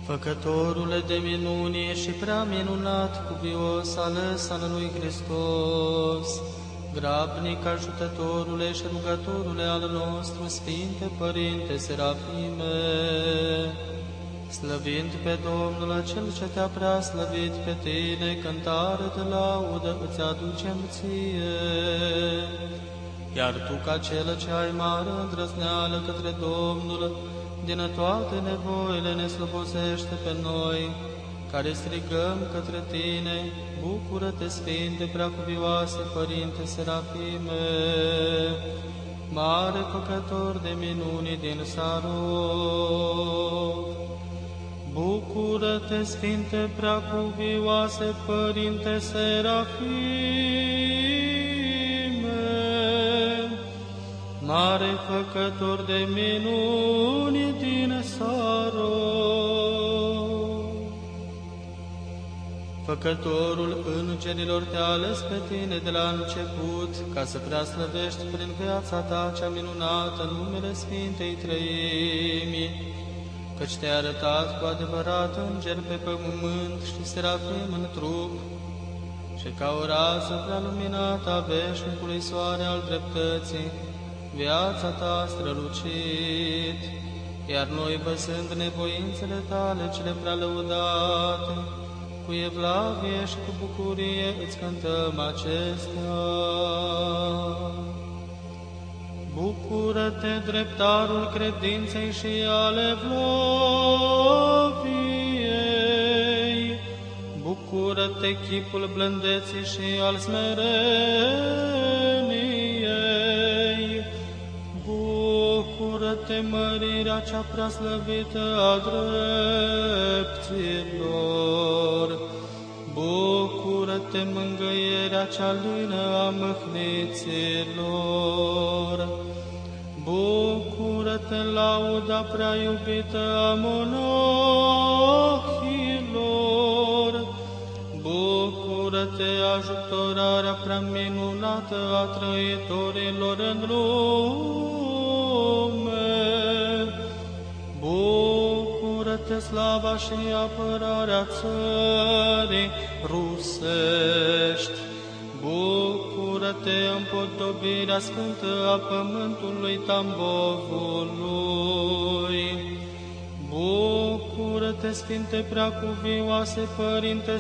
Făcătorule de minuni și prea minunat, cuvios ales al lui Hristos, grabnic ajutătorule și rugătorule al nostru, Sfinte Părinte Serafime, slăvind pe Domnul Cel ce te-a prea slăvit pe tine, cântare de laudă îți aducem ție. Iar tu, ca cel ce ai mare îndrăzneală către Domnul, din toate nevoile ne slobozește pe noi, care strigăm către tine, bucură-te, Sfinte Preacuvioase Părinte Serafime, mare făcător de minuni din Sarov. Bucură-te, Sfinte Preacuvioase Părinte Serafime, mare făcător de minuni din Sarov. Făcătorul îngerilor te-a ales pe tine de la început, ca să preaslăvești prin viața ta cea minunată numele Sfintei Treimi, căci te-ai arătat cu adevărat înger pe pământ și serafim în trup, și ca o rază prea luminată a veșnicului soare al dreptății, viața ta a strălucit, iar noi, văzând nevoințele tale cele prea lăudate, cu evlavie și cu bucurie îți cântăm acestea. Bucură-te, dreptarul credinței și ale evlaviei, bucură-te, chipul blândeții și al smereniei, bucură-te, mărirea cea preaslăvită a dreptilor, bucură-te, mângâierea cea lină a mâhniților, bucură-te, lauda prea iubită a monahilor, bucură-te, ajutorarea prea minunată a trăitorilor în lume, bucură-te, slava și apărarea țării rusești, bucură-te, împodobirea sfântă a pământului Tambovului, bucură-te, Sfinte Preacuvioase Părinte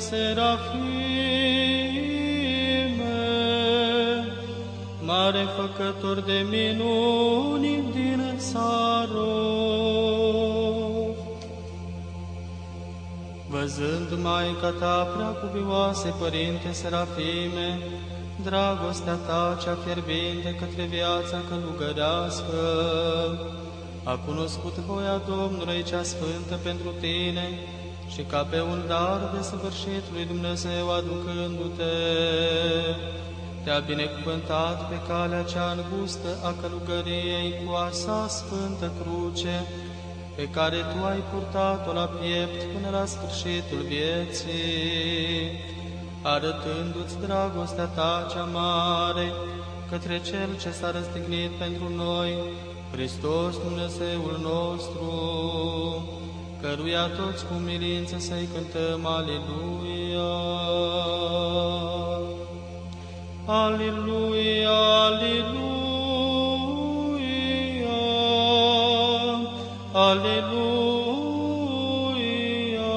Serafime, mare făcător de minuni din Sarov. Văzând Maica ta, Preacuvioase Părinte Serafime, dragostea ta cea fierbinte către viața călugărească, a cunoscut voia Domnului cea sfântă pentru tine și ca pe un dar de săvârșit lui Dumnezeu aducându-te, te-a binecuvântat pe calea cea îngustă a călugăriei cu a sa sfântă cruce, pe care tu ai purtat-o la piept până la sfârșitul vieții, arătându-ți dragostea ta cea mare către Cel ce s-a răstignit pentru noi, Hristos Dumnezeul nostru, căruia toți cu umilință să-i cântăm Aliluia. Aliluia, Aliluia, Aliluia.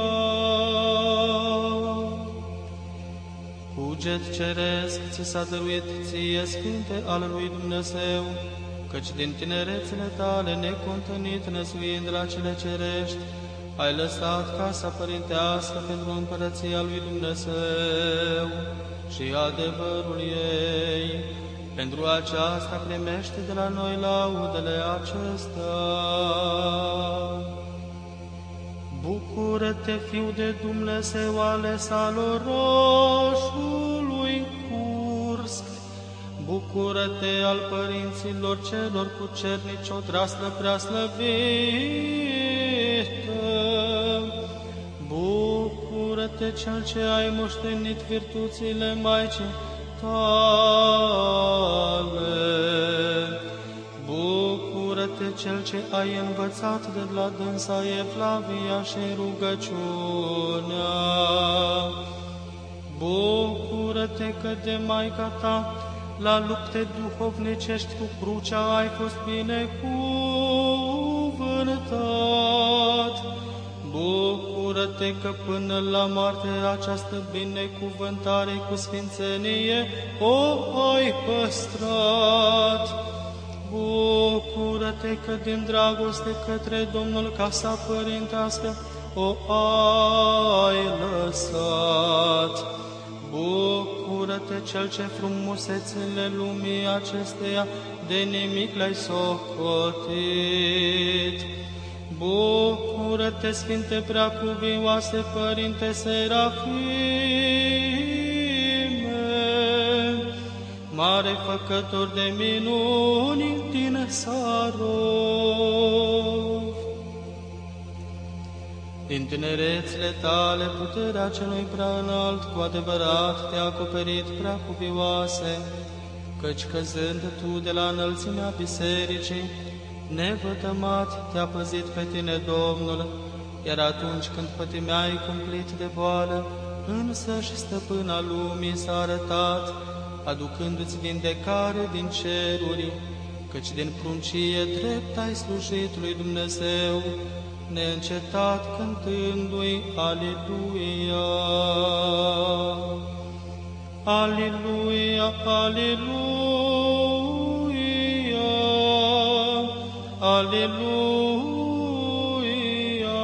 Cuget ceresc ți s-a dăruit ție, Sfinte al lui Dumnezeu, căci din tinerețele tale necontănit năsuind la cele cerești, ai lăsat casa părintească pentru împărăția lui Dumnezeu și adevărul ei. Pentru aceasta primește de la noi laudele acestea. Bucură-te, Fiu de Dumnezeu ales al orașului Kursk, bucură-te al părinților celor cu cernici o draslă preaslăvită, bucură-te, Cel ce ai moștenit virtuțile Maicii tale, bucură-te, cel ce ai învățat de la dânsa Evlavia și rugăciunea. Bucură-te că de Maica ta la lupte duhovnicești cu crucea ai fost binecuvântat. Bucură-te că până la moarte această binecuvântare cu sfințenie o ai păstrat. Bucură-te că din dragoste către Domnul casa părintească o ai lăsat. Bucură-te, cel ce frumusețele lumii acesteia de nimic le-ai socotit. Bucură-te, Sfinte Preacuvioase Părinte Serafime, mare făcător de minuni din Sarov. Din tinerețile tale, puterea celui prea înalt, cu adevărat te-a acoperit, Preacuvioase, căci căzând tu de la înălțimea bisericii, nevătămat te-a păzit pe tine Domnul, iar atunci când pătimeai cumplit de boală, însăși stăpâna lumii s-a arătat, aducându-ți vindecare din ceruri, căci din pruncie drept ai slujit lui Dumnezeu, neîncetat cântându-i Aliluia. Aliluia, Aliluia, Aliluia.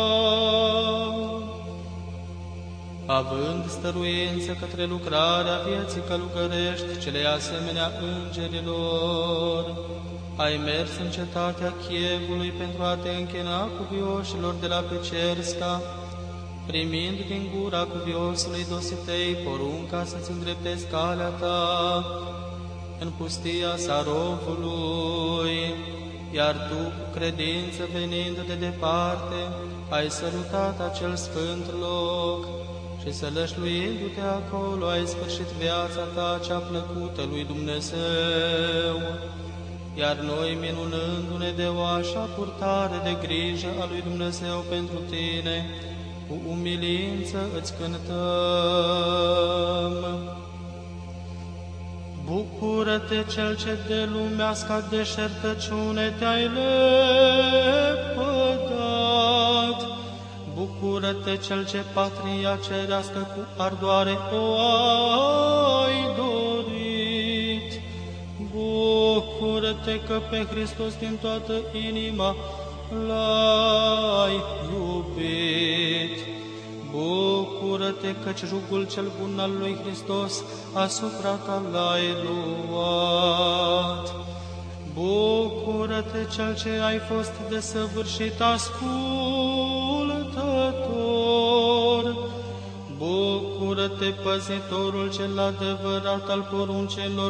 Având stăruință către lucrarea vieții călugărești, cele asemenea îngerilor, ai mers în cetatea Chievului pentru a te închina cuvioșilor de la Pecerska, primind din gura cuviosului Dositei porunca să-ți îndreptezi calea ta în pustia Sarovului, iar tu, cu credință venind de departe, ai sărutat acel sfânt loc și sălășluindu-te acolo ai sfârșit viața ta cea plăcută lui Dumnezeu. Iar noi, minunându-ne de o așa purtare de grijă a lui Dumnezeu pentru tine, cu umilință îți cântăm. Bucură-te, cel ce de lumeasca deșertăciune te-ai lepădat. Bucură-te, cel ce patria cerească cu ardoare o ai dorit. Bucură-te că pe Hristos din toată inima l-ai iubit. Bucură-te căci jugul cel bun al lui Hristos asupra ta l-ai luat. Bucură-te cel ce ai fost desăvârșit ascultător. Bucură-te, păzitorul cel adevărat al poruncelor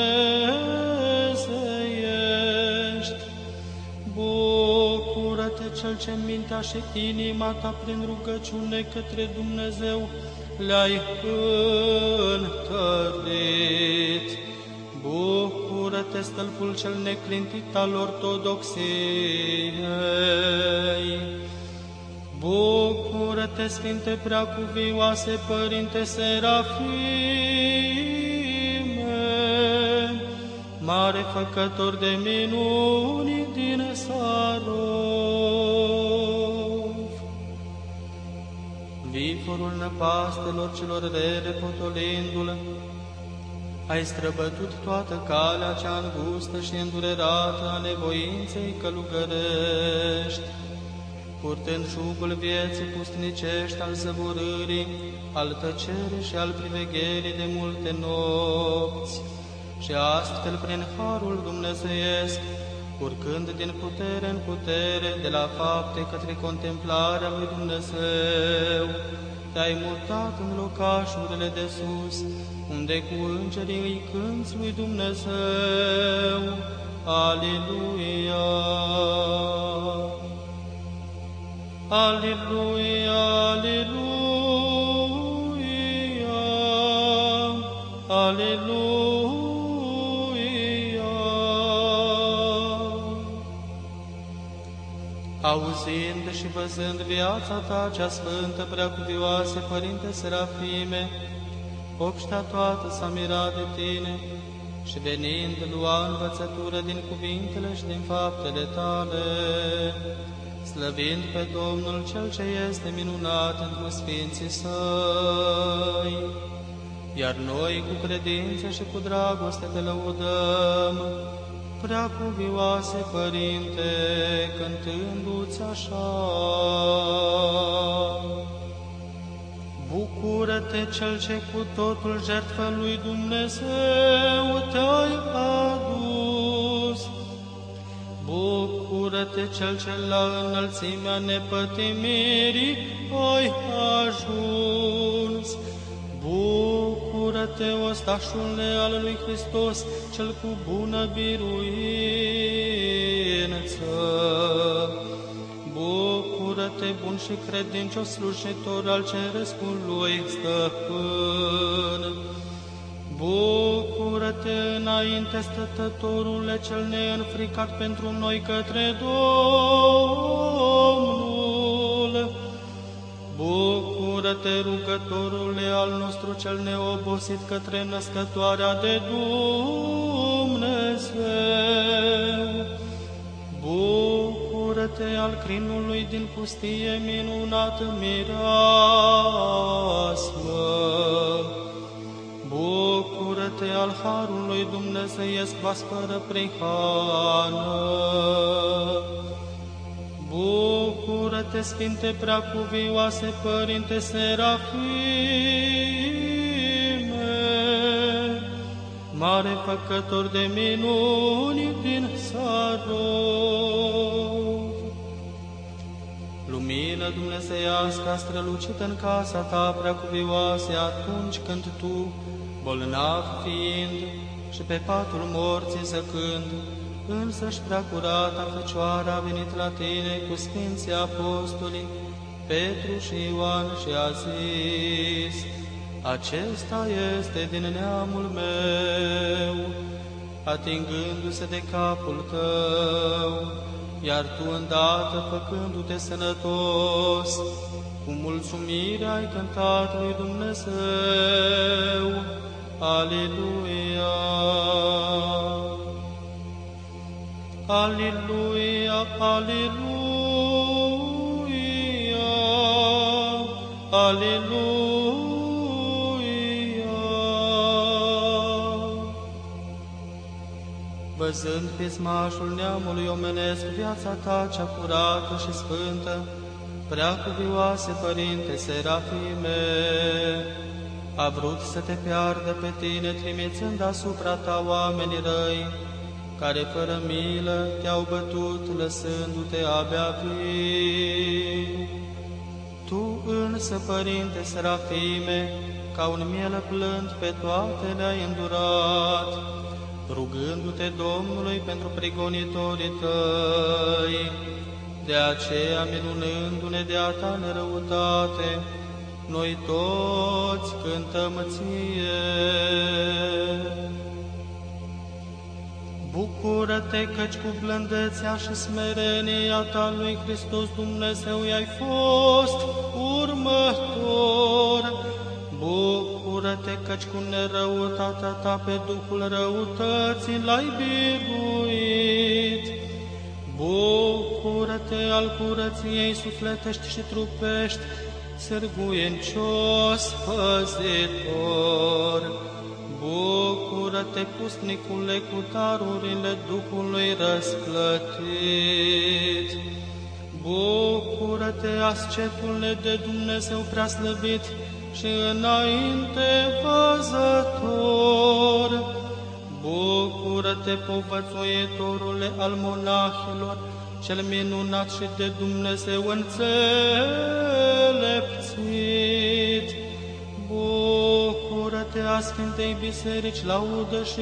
dumnezeiești. Bucură-te, cel ce mintea și inima ta prin rugăciune către Dumnezeu le-ai întărit. Bucură-te, stâlpul cel neclintit al ortodoxiei. Bucură-te, Sfinte Preacuvioase Părinte Serafime, mare făcător de minuni din Sarov. Viforul năpastelor celor rele potolindu-l, ai străbătut toată calea cea îngustă și îndurerată a nevoinței călugărești, purtând jugul vieții pustnicești al zăvorârii, al tăcerii și al privegherii de multe nopți, și astfel, prin harul dumnezeiesc, urcând din putere în putere, de la fapte către contemplarea lui Dumnezeu, te-ai mutat în locașurile de sus, unde cu îngerii îi cânți lui Dumnezeu. Aleluia! Aleluia, aleluia, aleluia. Auzind și văzând viața ta cea sfântă, preacuvioase, Părinte Serafime, obștea toată s-a mirat de tine și venind lua învățătură din cuvintele și din faptele tale, slăvind pe Domnul Cel ce este minunat întru Sfinții Săi. Iar noi cu credință și cu dragoste te lăudăm, preacuvioase Părinte, cântându-ți așa. Bucură-te, Cel ce cu totul jertfă lui Dumnezeu te-ai adus. Bucură-te, Cel ce la înălțimea nepătimirii ai ajuns. Bucură-te, ostașule al lui Hristos, Cel cu bună biruință. Bucură-te, bun și credincios slujitor al Cerescului Stăpân. Bucură-te, înainte stătătorule, Cel neînfricat pentru noi către Domnul. Bucură-te, rugătorule al nostru cel neobosit către născătoarea de Dumnezeu. Bucură-te, al crinului din pustie, minunată mireasmă. Bucură-te, al harului dumnezeiesc vaspără prihană. Bucură-te, Sfinte Preacuvioase Părinte Serafime, mare făcător de minuni din Sarov. Lumină dumnezeiască a strălucit în casa ta, Preacuvioase, atunci când tu, bolnav fiind și pe patul morții zăcând, însăși preacurata Fecioară a venit la tine cu Sfinții Apostolii Petru și Ioan și a zis: acesta este din neamul meu, atingându-se de capul tău, iar tu îndată, făcându-te sănătos, cu mulțumire ai cântat lui Dumnezeu. Aleluia! Aleluia, aleluia, aleluia. Văzând pismașul neamului omenesc, viața ta cea curată și sfântă, Preacuvioase Părinte Serafime, a vrut să te piardă pe tine, trimițând asupra ta oamenii răi, care fără milă te-au bătut, lăsându-te abia vii. Tu însă, Părinte Serafime, ca un miel blând pe toate le-ai îndurat, rugându-te Domnului pentru prigonitorii tăi. De aceea, minunându-ne de a ta nerăutate, noi toți cântăm ție. Bucură-te, căci cu blândețea și smerenia ta lui Hristos Dumnezeu i-ai fost următor. Bucură-te, căci cu nerăutatea ta pe Duhul răutății l-ai biruit. Bucură-te, al curăției sufletești și trupești, sârguiencios păzitor. Bucură-te, pusnicule, cu darurile Duhului răsplătit. Bucură-te, ascetule de Dumnezeu preaslăvit și înainte văzător. Bucură-te, povățuitorule al monahilor, cel minunat și de Dumnezeu înțelepțit. Bucură-te, a Sfintei Biserici, laudă și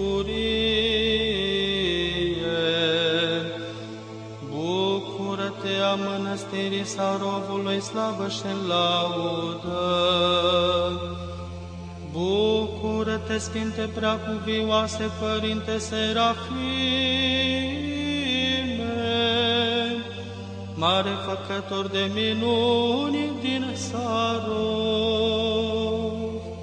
bucurie. Bucură-te, a Mănăstirii Sarovului, slavă și laudă. Bucură-te, Sfinte Preacuvioase Părinte Serafime, mare făcător de minuni din Sarov.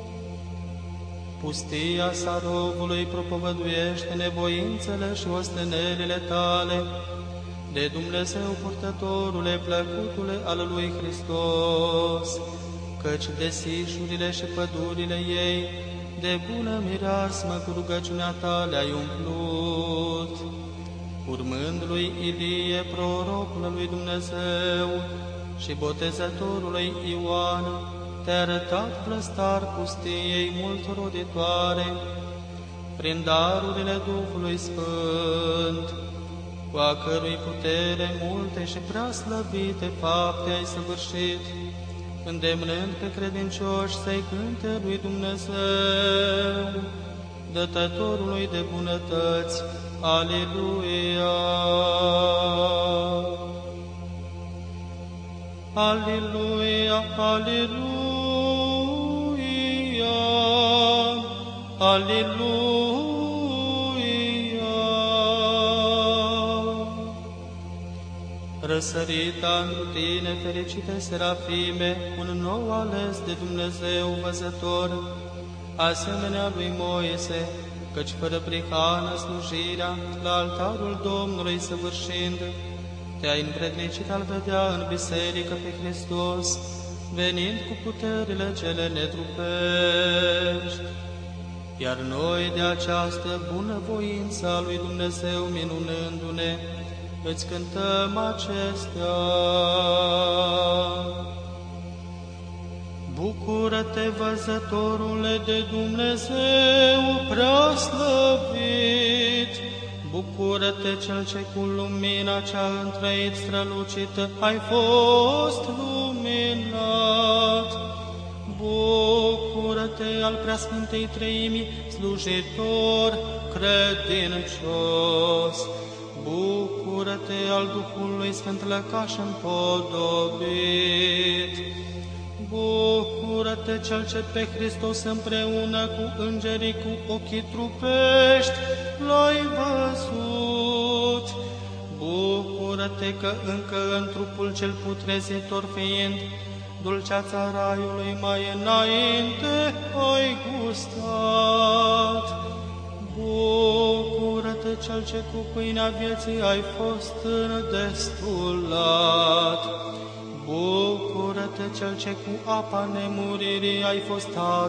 Pustia Sarovului propovăduiește nevoințele și ostenelile tale, de Dumnezeu purtătorule, plăcutule al lui Hristos, căci desișurile și pădurile ei, de bună mireasmă cu rugăciunea ta le-ai umplut. Urmând lui Ilie, prorocul lui Dumnezeu și botezătorului Ioan, te-ai arătat vlăstar pustiei mult roditoare, prin darurile Duhului Sfânt, cu a cărui putere multe și prea slăbite fapte ai săvârșit, îndemnând pe credincioși să-i cânte lui Dumnezeu, dătătorului de bunătăți. Aleluia! Aleluia! Aleluia! Aleluia! Răsărita întru tine, fericite Serafime, un nou ales de Dumnezeu văzător, asemenea lui Moise, căci fără prihană slujirea la altarul Domnului săvârșind, te-ai învrednicit al vedea în biserică pe Hristos, venind cu puterile cele netrupești. Iar noi de această bunăvoință a lui Dumnezeu minunându-ne, îți cântăm acestea. Bucură-te, văzătorule de Dumnezeu prea slăvit! Bucură-te, cel ce cu lumina cea întrăit strălucită ai fost luminat! Bucură-te, al preasfântei Treimii, slujitor credincios! Bucură-te, al Duhului Sfânt lăcaș împodobit! Bucură-te, cel ce pe Hristos împreună cu îngerii cu ochii trupești l-ai văzut! Bucură-te că încă în trupul cel putrezitor fiind, dulceața raiului mai înainte ai gustat! Bucură-te, cel ce cu pâinea vieții ai fost îndestulat! Bucură-te, cel ce cu apa nemuririi ai fost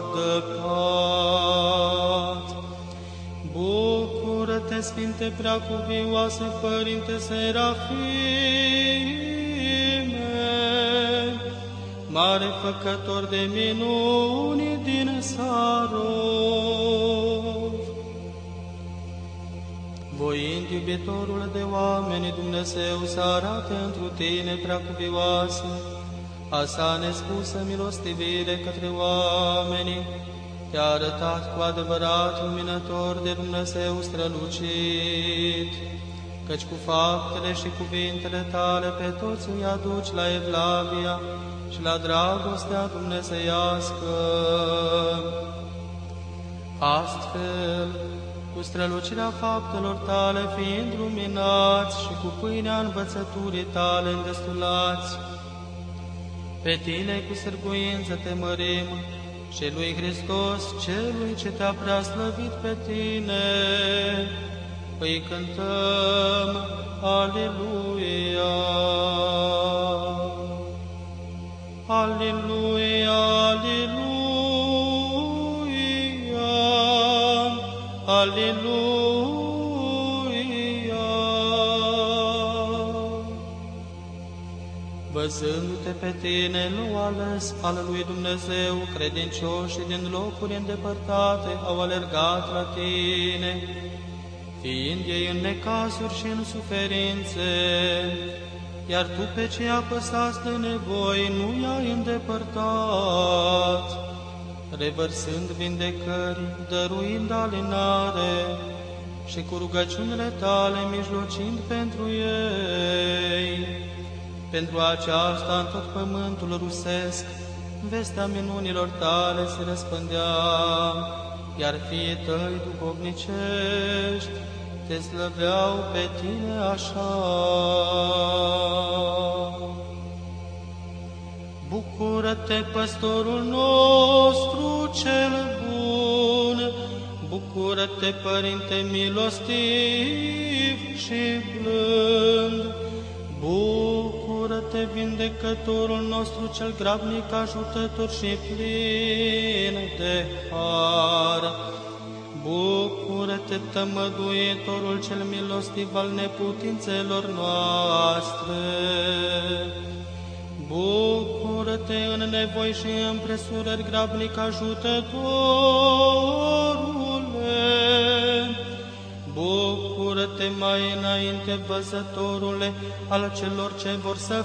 adăpat! Bucură-te, Sfinte Preacuvioase Părinte Serafime, mare făcător de minuni din Sarov! Voind iubitorul de oameni Dumnezeu să arate întru tine preacuvioasă a sa nespusă milostivire către oamenii, te-a arătat cu adevărat luminător de Dumnezeu strălucit, căci cu faptele și cuvintele tale pe toți îi aduci la evlavia și la dragostea dumnezeiască. Astfel, cu strălucirea faptelor tale fiind luminați și cu pâinea învățăturii tale îndestulați, pe tine cu sârguință te mărim și lui Hristos, celui ce te-a preaslăvit pe tine, îi cântăm Aleluia! Aleluia! Aleluia! Aleluia! Văzându-te pe tine, nu ales al lui Dumnezeu, credincioșii din locuri îndepărtate au alergat la tine, fiind ei în necazuri și în suferințe, iar tu pe cei apăsați de nevoi nu i-ai îndepărtat, revărsând vindecări, dăruind alinare și cu rugăciunile tale mijlocind pentru ei. Pentru aceasta în tot pământul rusesc vestea minunilor tale se răspândea, iar fiii tăi duhovnicești te slăveau pe tine așa. Bucură-te, păstorul nostru cel bun, bucură-te, Părinte milostiv și blând, bucură-te, Vindecătorul nostru cel grabnic, ajutător și plin de har, bucură-te, Tămăduitorul cel milostiv al neputințelor noastre, bucură-te în nevoi și împresurări, grabnic ajutătorule, bucură-te mai înainte, văzătorule al celor ce vor să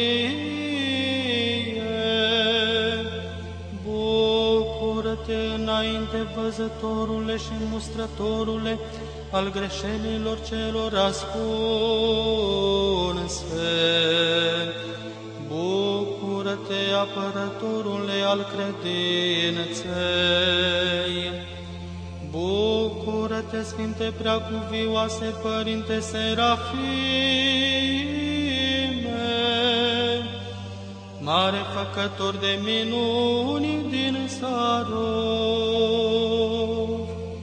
fie, bucură-te înainte, văzătorule și mustrătorule al greșelilor celor ascunse, bucură-te, apărătorule al credinței, bucură-te, Sfinte Preacuvioase Părinte Serafime, mare făcător de minuni din Sarov.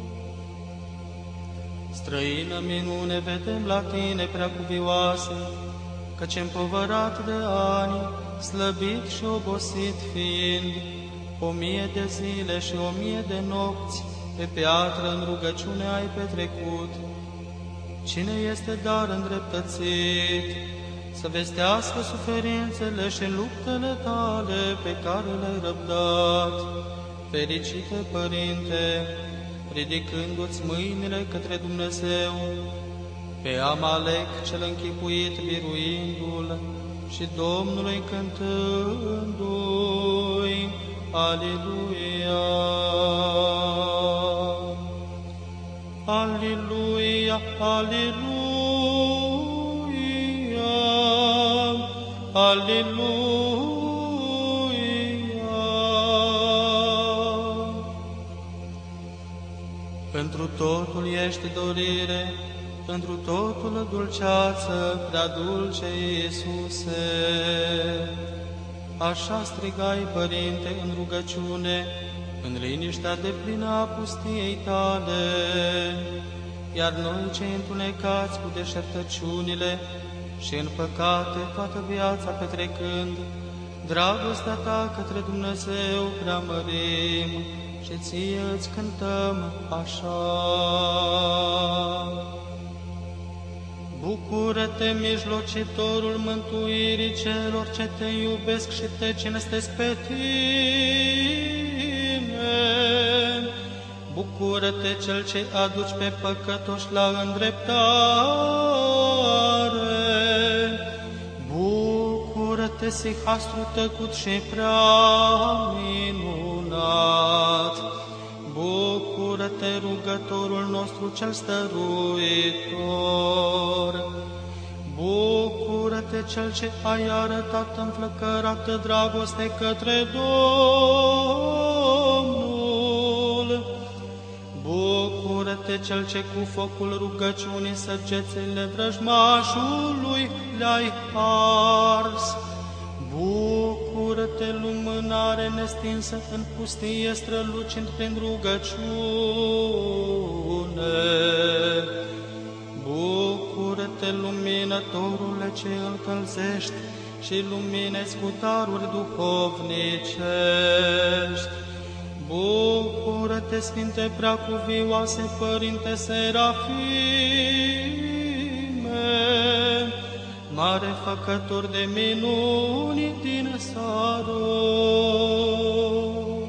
Străină minune vedem la tine, Preacuvioase, căci împovărat de ani, slăbit și obosit fiind, 1000 de zile și 1000 de nopți pe piatră în rugăciune ai petrecut. Cine este dar îndreptățit să vestească suferințele și luptele tale pe care le-ai răbdat? Fericite, Părinte, ridicându-ți mâinile către Dumnezeu, pe Amalec cel închipuit biruindu-l și Domnului cântându-i Aliluia! Aliluia! Aliluia! Aliluia! Pentru totul ești dorire, pentru totul dulceață, prea dulce Iisuse. Așa strigai, Părinte, în rugăciune, în liniștea deplină a pustiei tale, iar noi cei întunecați cu deșertăciunile și în păcate toată viața petrecând, dragostea ta către Dumnezeu preamărim și ție îți cântăm așa. Bucură-te, mijlocitorul mântuirii celor ce te iubesc și te cinstesc pe tine. Bucură-te, cel ce aduci pe păcătoși la îndreptare. Bucură-te, sihastru tăcut și prea minunat. Bucură-te, rugătorul nostru cel stăruitor. Bucură-te, cel ce ai arătat înflăcărată dragoste către Domnul. Bucură-te, cel ce cu focul rugăciunii săgețile vrăjmașului le-ai ars. Bucură-te, lumânare nestinsă în pustie, strălucind prin rugăciune. Bucură-te, luminătorule ce încălzești și luminezi cu daruri duhovnicești. Bucură-te, Sfinte Preacuvioase Părinte Serafime, mare făcător de minuni din Sarov.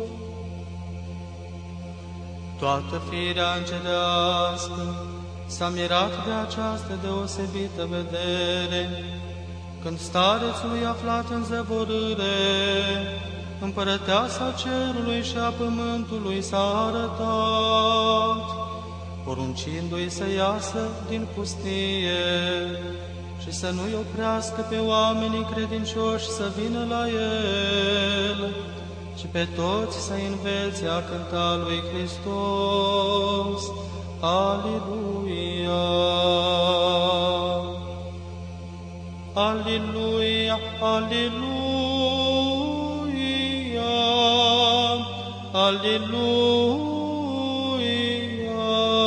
Toată firea îngerească s-a mirat de această deosebită vedere, când starețului aflat în zăvorâre, împărăteasa cerului și a pământului s-a arătat, poruncindu-i să iasă din pustie și să nu-i oprească pe oamenii credincioși să vină la el, ci pe toți să-i învețe a cânta lui Hristos. Aliluia! Aliluia! Aliluia! Aleluia.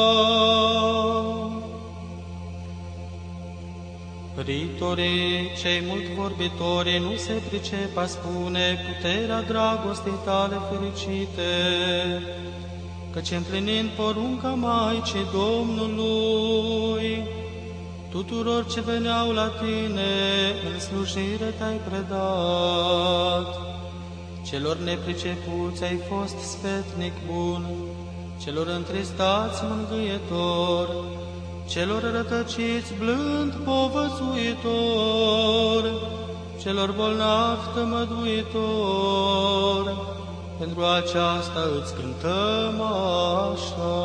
Ritorii, cei mult vorbitori, nu se pricep a spune puterea dragostei tale fericite, căci împlinind porunca Maicii Domnului, tuturor ce veneau la tine, în slujire te-ai predat. Celor nepricepuți ai fost sfetnic bun, celor întristați mângâietor, celor rătăciți blând povățuitor, celor bolnavi tămăduitor. Pentru aceasta îți cântăm așa.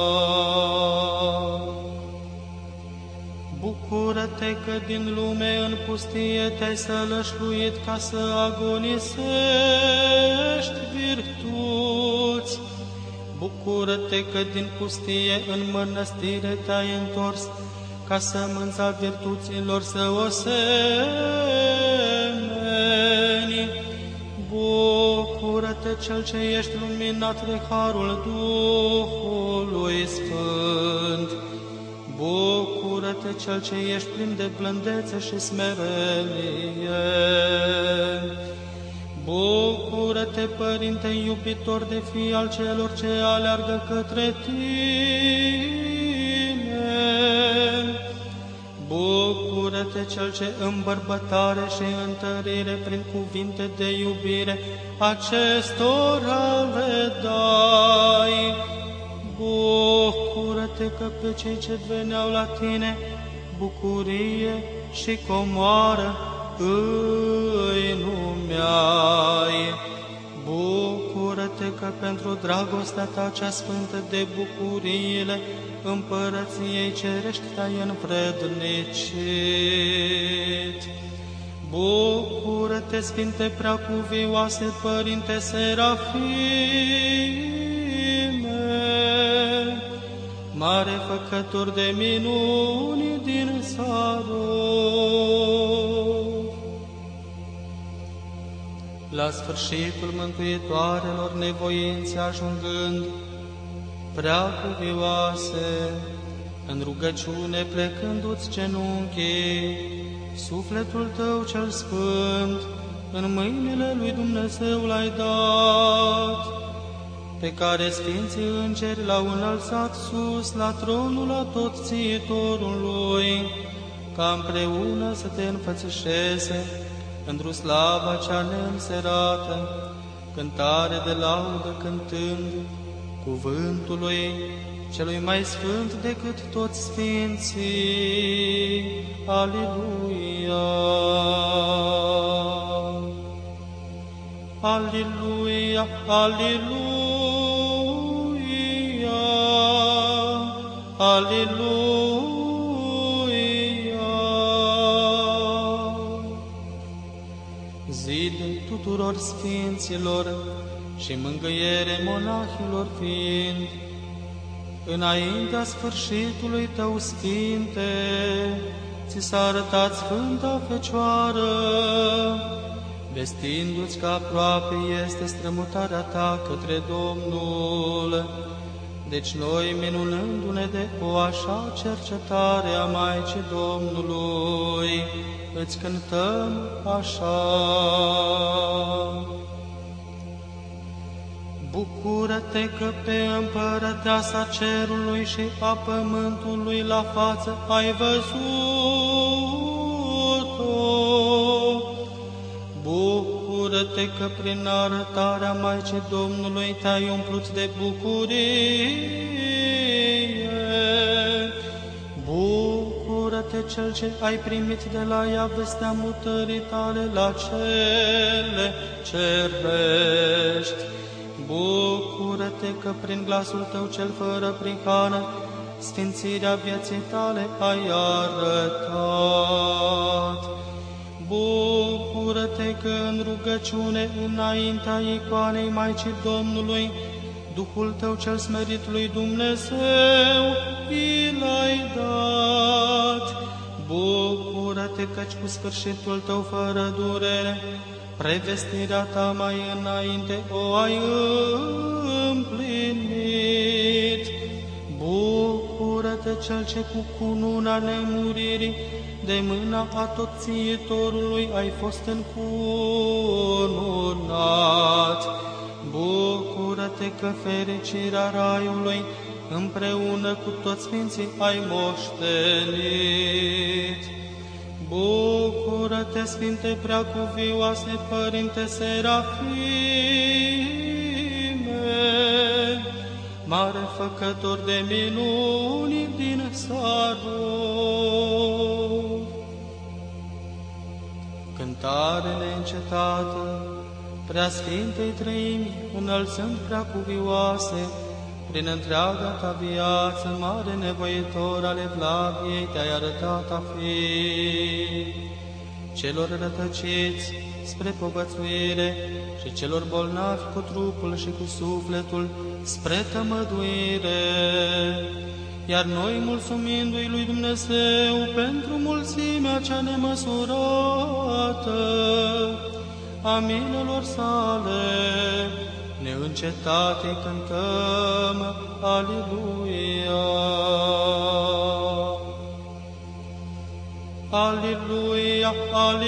Bucură-te că din lume în pustie te-ai sălășluit ca să agonisești virtuți. Bucură-te că din pustie în mănăstire te-ai întors ca sămânța virtuților să o semeni. Bucură-te, Cel ce ești luminat de harul Duhului Sfânt. Bucură-te, Cel ce ești plin de blândețe și smerenie. Bucură-te, Părinte iubitor de fii al celor ce aleargă către tine. Bucură-te, Cel ce îmbărbătare și întărire prin cuvinte de iubire acestora le dai. Bucură-te că pe cei ce veneau la tine bucurie și comoară îi numeai. Bucură-te că pentru dragostea ta cea sfântă de bucuriile împărăției cerești te-ai învrednicit. Bucură-te, Sfinte Preacuvioase Părinte Serafime, mare făcător de minuni din Sarov. La sfârșitul mântuitoarelor nevoințe ajungând, Preacuvioase, în rugăciune plecându-ți genunchii, sufletul tău cel sfânt în mâinile lui Dumnezeu l-ai dat, pe care Sfinții Îngeri l-au înălțat sus la tronul Atotțiitorului, ca împreună să te înfățișeze într-o slava cea neînserată, cântare de laudă cântând cuvântului celui mai sfânt decât toți Sfinții. Aleluia! Aleluia! Aleluia! Aleluia! Zid tuturor sfinților și mângâiere monahilor fiind, înaintea sfârșitului tău, Sfinte, ți s-a arătat Sfânta Fecioară, vestindu-ți că aproape este strămutarea ta către Domnul. Deci noi, minunându-ne de o așa cercetare a Maicii Domnului, îți cântăm așa. Bucură-te că pe împărăteasa cerului și a pământului la față ai văzut-o. Bucură-te că prin arătarea Maicii Domnului te-ai umplut de bucurie. Bucură-te, Cel ce ai primit de la ea vestea mutării tale la cele cerești. Bucură-te că prin glasul tău cel fără prihană sfințirea vieții tale ai arătat. Bucură-te că în rugăciune înaintea icoanei Maicii Domnului, Duhul tău cel smerit lui Dumnezeu i l-ai dat. Bucură-te căci cu sfârșitul tău fără durere prevestirea ta mai înainte o ai împlinit. Bucură-te, Cel ce cu cununa nemuririi de mâna Atotțitorului ai fost încununat. Bucură-te că fericirea raiului împreună cu toți sfinții ai moștenit. Bucură-te, Sfinte Preacuvioase Părinte Serafime, mare făcător de minuni din Sarov. Cântare neîncetată Preasfintei Treimi, înălțând Preacuvioase, prin întreaga ta viață, mare nevoitor ale Evlaviei, te-ai arătat a fi celor rătăciți spre povățuire și celor bolnavi cu trupul și cu sufletul spre tămăduire. Iar noi, mulțumindu-i lui Dumnezeu pentru mulțimea cea nemăsurată a minelor sale, neîncetate cântăm, Aliluia! Aliluia!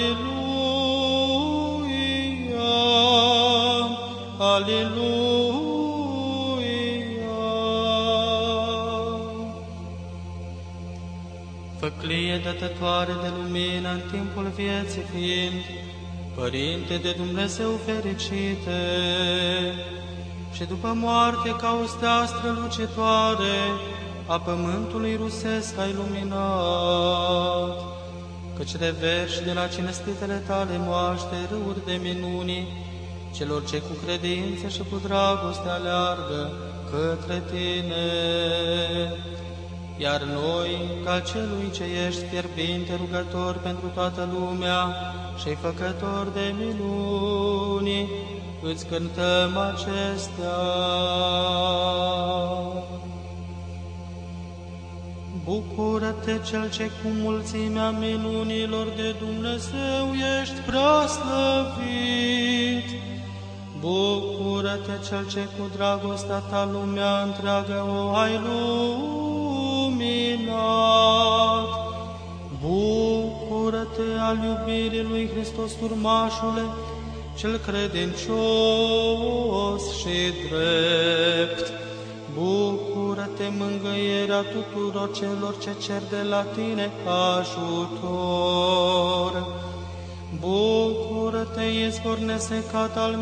Aliluia! Aliluia! Făclie dătătoare de lumină în timpul vieții fiind, Părinte de Dumnezeu fericite, și după moarte ca o stea strălucitoare a pământului rusesc ai luminat, căci reverși de la cinstitele tale moaște râuri de minuni celor ce cu credință și cu dragoste aleargă către tine. Iar noi, ca celui ce ești fierbinte rugător pentru toată lumea și făcător de minuni, îți cântăm acestea. Bucură-te, Cel ce cu mulțimea minunilor de Dumnezeu ești preaslăvit. Bucură-te, Cel ce cu dragostea ta lumea întreagă o ai luminat. Bucură-te al iubirii lui Hristos, urmașule, cel credincios și drept. Bucură-te, mângâierea tuturor celor ce cer de la tine ajutor. Bucură-te, izvor nesecat al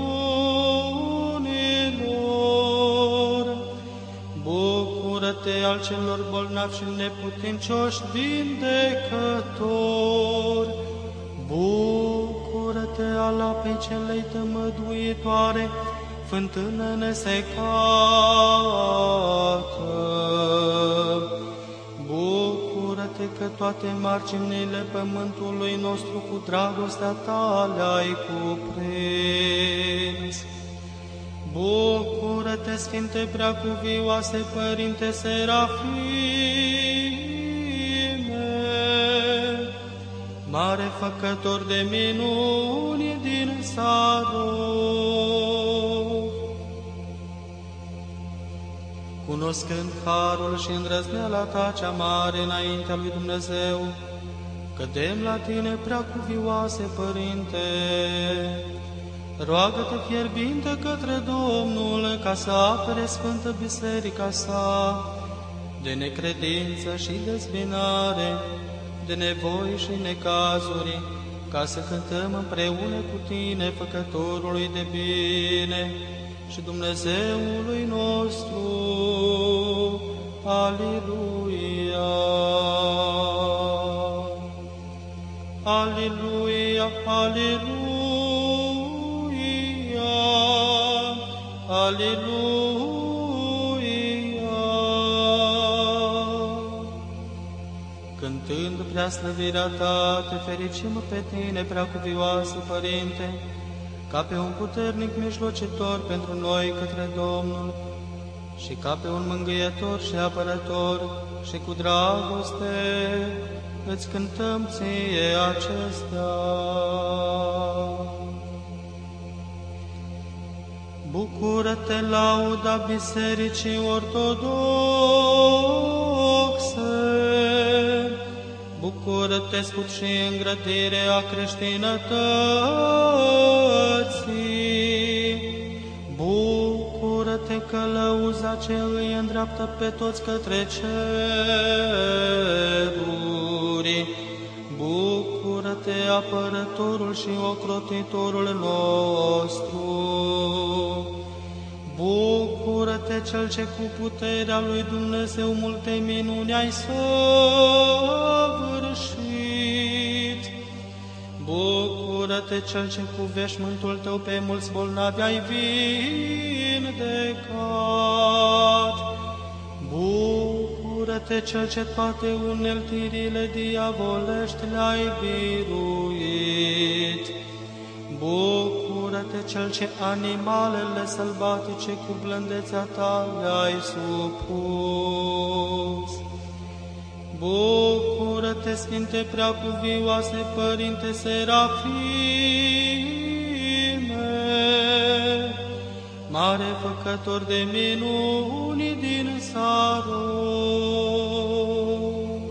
minunilor. Bucură-te, al celor bolnavi și neputincioși vindecător. Bucură-te, al apei celei tămăduitoare, fântână nesecată. Bucură-te că toate marginile pământului nostru cu dragostea ta le-ai cuprins. Bucură-te, Sfinte Preacuvioase Părinte Serafime, mare făcător de minuni din Sarov. Cunoscând harul și îndrăzneala ta cea mare înaintea lui Dumnezeu, cădem la tine, Preacuvioase Părinte. Roagă-te fierbinte către Domnul ca să apere Sfântă Biserica sa de necredință și dezbinare, de nevoi și necazuri, ca să cântăm împreună cu tine, Făcătorului de bine și Dumnezeului nostru. Aliluia! Aliluia! Aliluia! Aliluia! Cântând preaslăvirea ta, te fericim pe tine, Preacuvioasă Părinte, ca pe un puternic mijlocitor pentru noi către Domnul și ca pe un mângâietor și apărător, și cu dragoste îți cântăm ție acestea. Bucură-te, lauda Bisericii Ortodoxe! Bucură-te, scut și îngrădirea creștinătății! Bucură-te, călăuza ce îi îndreaptă pe toți către ceruri! Bucură-te, apărătorul și ocrotitorul nostru! Bucură-te, Cel ce cu puterea lui Dumnezeu multe minuni ai săvârșit! Bucură-te, Cel ce cu veșmântul tău pe mulți bolnavi ai vindecat! Bucură-te, Cel ce toate uneltirile diavolești le-ai biruit! Bucură-te, Cel ce animalele sălbatice cu blândețea ta le-ai supus! Bucură-te, Sfinte Preacuvioase Părinte Serafime, mare făcător de minuni din Sarov!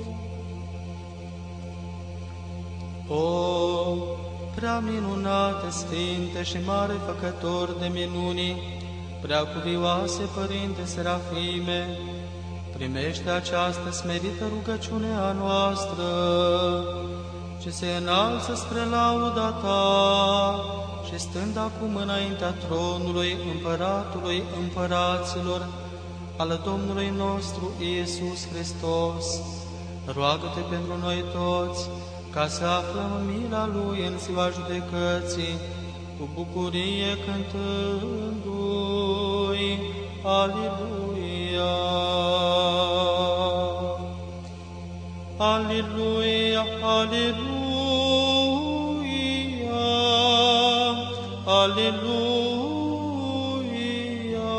O, prea minunate, Sfinte și mare făcător de minuni, Preacuvioase Părinte Serafime, primește această smerită rugăciune a noastră, ce se înalță spre lauda ta și stând acum înaintea tronului Împăratului Împăraților, al Domnului nostru Iisus Hristos, roagă-te pentru noi toți, ca să aflăm mila Lui în ziua judecății, cu bucurie cântându-i Aliluia! Aliluia, Aliluia, Aliluia!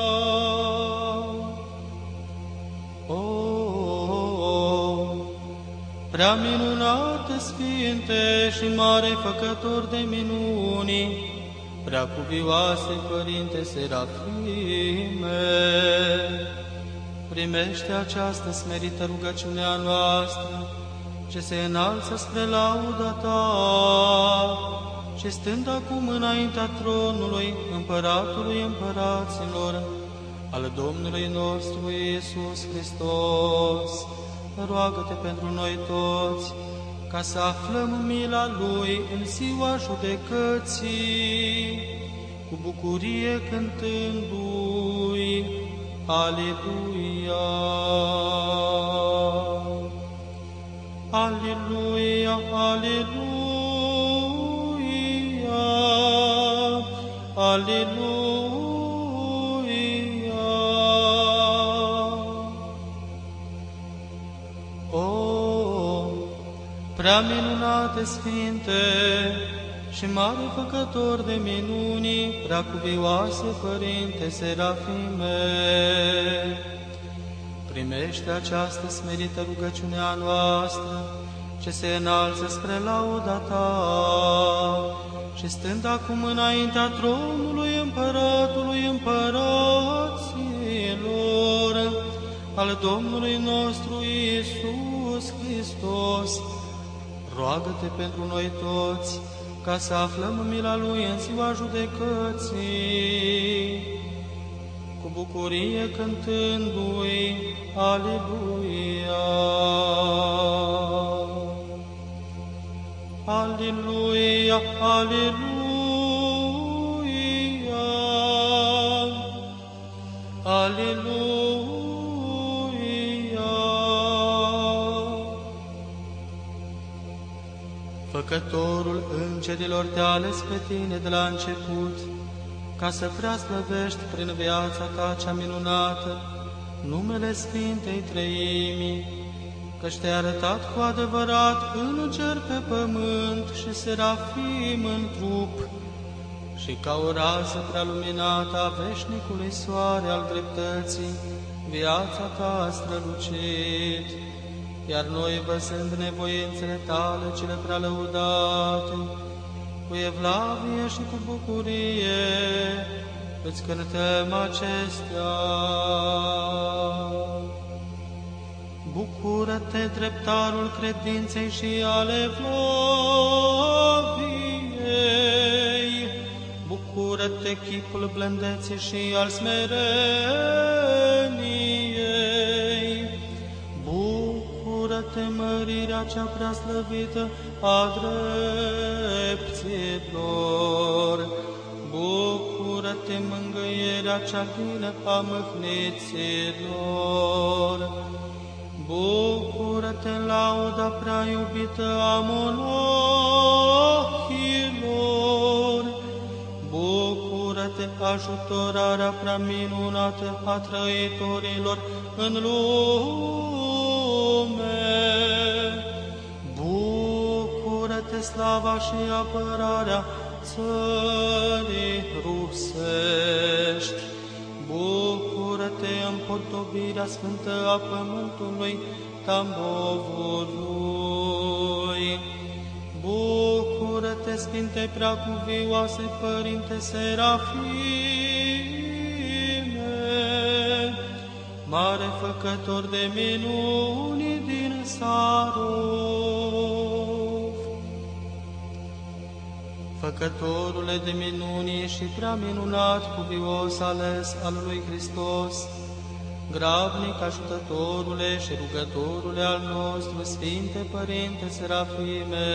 Oh, prea minunate, Sfinte și mare făcător de minuni, Preacuvioase Părinte Serafime, primește această smerită rugăciune a noastră, ce se înalță spre lauda ta și stând acum înaintea tronului Împăratului Împăraților, al Domnului nostru Iisus Hristos, roagă-te pentru noi toți, ca să aflăm mila Lui în ziua judecății, cu bucurie cântându-i Aleluia! Aleluia, Aleluia, Aleluia! O, prea minunate, Sfinte și mare făcător de minuni, Preacuvioase Părinte Serafime, primește această smerită rugăciune a noastră, ce se înalță spre lauda ta și stând acum înaintea tronului Împăratului Împăraților, al Domnului nostru Iisus Hristos, roagă-te pentru noi toți, ca să aflăm mila Lui în ziua judecății, cu bucurie cântându-i Aleluia! Aleluia, Aleluia, Aleluia! Făcătorul îngerilor te-a ales pe tine de la început, ca să preaslăvești prin viața ta cea minunată numele Sfintei Treimii, căci te-ai arătat cu adevărat înger pe pământ și serafim în trup, și ca o rază prea luminată a veșnicului soare al dreptății, viața ta a strălucit. Iar noi, văzând nevoințele tale cele prea lăudate, cu evlavie și cu bucurie, îți cântăm acestea. Bucură-te, dreptarul credinței și ale Flaviei, bucură-te, chipul blândeții și al smereniei, bucură-te, mărirea cea prea slăvită a drepților, bucură-te, mângâierea cea plină a mâhniților, bucură-te, lauda prea iubită a monahilor, bucură-te, ajutorarea prea minunată a trăitorilor în lume, bucură-te, slava și apărarea țării rusești, bucură-te, împodobirea sfântă a pământului Tambovului, bucură-te, Sfinte Preacuvioase Părinte Serafime, mare făcător de minuni din Sarov, făcătorule de minuni și prea minunat cuvios ales al lui Hristos, grabnic ajutătorule și rugătorule al nostru, Sfinte Părinte Serafime,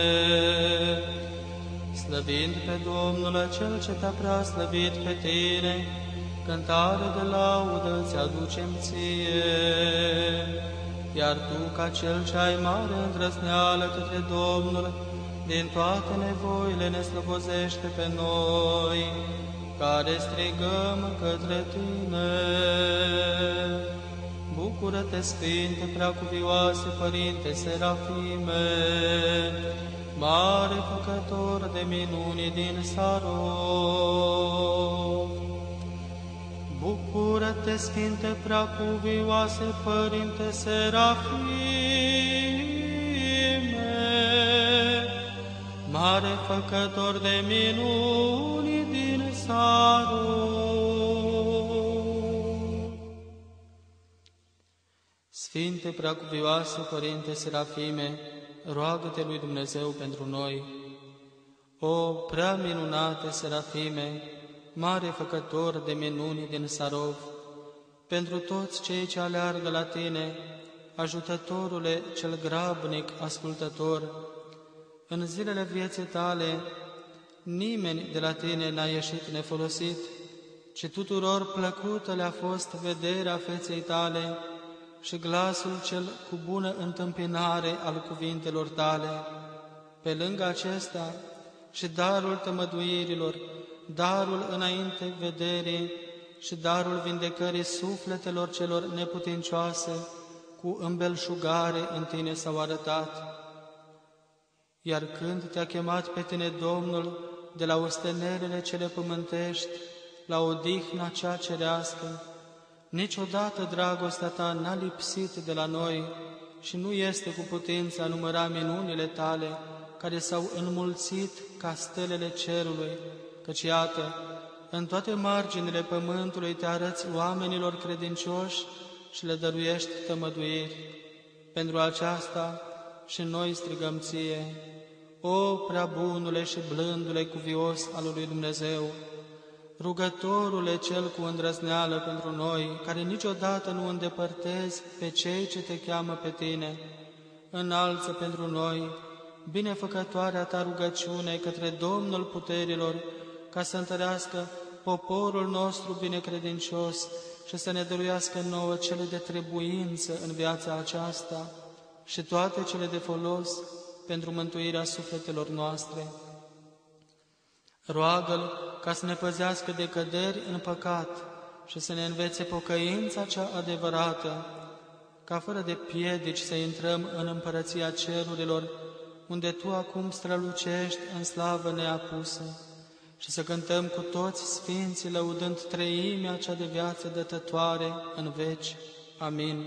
slăvind pe Domnul Cel ce te-a prea slăvit pe tine, cântare de laudă îți aducem ție, iar tu, ca Cel ce ai mare îndrăzneală către Domnul, din toate nevoile ne slăbozește pe noi, care strigăm către tine. Bucură-te, Sfinte Preacuvioase Părinte Serafime, mare făcător de minuni din Sarov. Bucură-te, Sfinte Preacuvioase Părinte Serafime, mare făcător de minuni din Sarov. Sfinte Preacuvioase Părinte Serafime, roagă-te lui Dumnezeu pentru noi. O prea minunate Serafime, mare făcător de minuni din Sarov, pentru toți cei ce aleargă la tine, ajutătorule cel grabnic ascultător, în zilele vieții tale, nimeni de la tine n-a ieșit nefolosit, ci tuturor plăcută le-a fost vederea feței tale și glasul cel cu bună întâmpinare al cuvintelor tale. Pe lângă acesta și darul tămăduirilor, darul înainte vederii și darul vindecării sufletelor celor neputincioase, cu îmbelșugare în tine s-au arătat. Iar când te-a chemat pe tine Domnul de la ostenerele cele pământești, la odihna cea cerească, niciodată dragostea ta n-a lipsit de la noi și nu este cu putință a număra minunile tale, care s-au înmulțit ca stelele cerului, căci iată, în toate marginile pământului te arăți oamenilor credincioși și le dăruiești tămăduiri. Pentru aceasta și noi strigăm ție, o prea bunule și blândule cuvios al lui Dumnezeu, rugătorule cel cu îndrăzneală pentru noi, care niciodată nu îndepărtezi pe cei ce te cheamă pe tine, înalță pentru noi binefăcătoarea ta rugăciune către Domnul puterilor, ca să întărească poporul nostru binecredincios și să ne dăruiască nouă cele de trebuință în viața aceasta și toate cele de folos pentru mântuirea sufletelor noastre. Roagă-L ca să ne păzească de căderi în păcat și să ne învețe pocăința cea adevărată, ca fără de piedici să intrăm în împărăția cerurilor, unde Tu acum strălucești în slavă neapusă, și să cântăm cu toți sfinții lăudând treimea cea de viață dătătoare în veci. Amin.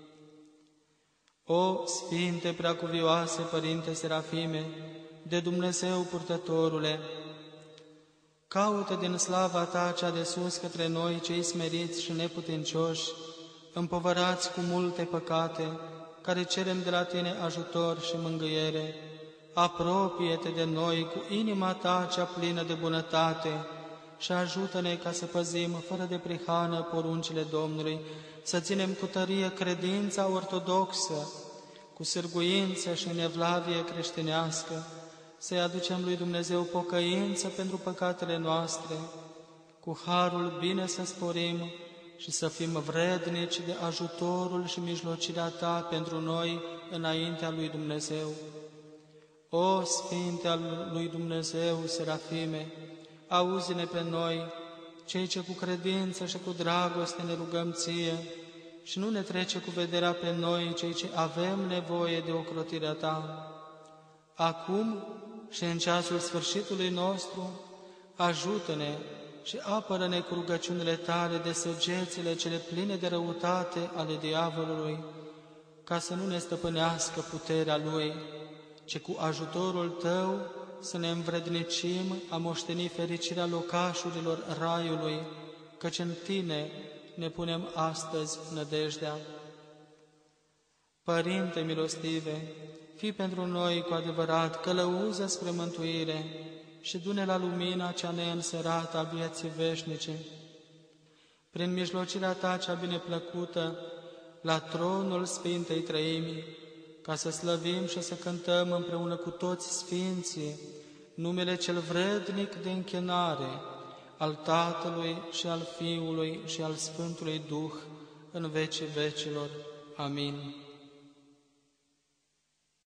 O Sfinte Preacuvioase Părinte Serafime, de Dumnezeu Purtătorule, Caută din slava Ta cea de sus către noi, cei smeriți și neputincioși, împovărați cu multe păcate, care cerem de la Tine ajutor și mângâiere. Apropie-te de noi cu inima Ta cea plină de bunătate și ajută-ne ca să păzim fără de prihană poruncile Domnului, să ținem cu tărie credința ortodoxă, cu sârguință și nevlavie creștinească, să-i aducem lui Dumnezeu pocăință pentru păcatele noastre, cu harul bine să sporim și să fim vrednici de ajutorul și mijlocirea Ta pentru noi înaintea lui Dumnezeu. O Sfinte al lui Dumnezeu, Serafime, auzi-ne pe noi, cei ce cu credință și cu dragoste ne rugăm Ție, și nu ne trece cu vederea pe noi, cei ce avem nevoie de ocrotirea Ta. Acum și în ceasul sfârșitului nostru, ajută-ne și apără-ne cu rugăciunile Tale de săgețile cele pline de răutate ale diavolului, ca să nu ne stăpânească puterea lui, ci cu ajutorul Tău să ne învrednicim a moșteni fericirea locașurilor raiului, căci în Tine ne punem astăzi nădejdea. Părinte milostive, fii pentru noi cu adevărat călăuză spre mântuire și du-ne la lumina cea neînserată a vieții veșnice. Prin mijlocirea Ta cea bineplăcută, la tronul Sfintei Trăimii, ca să slăvim și să cântăm împreună cu toți Sfinții numele cel vrednic de închinare al Tatălui și al Fiului și al Sfântului Duh în vecii vecilor. Amin.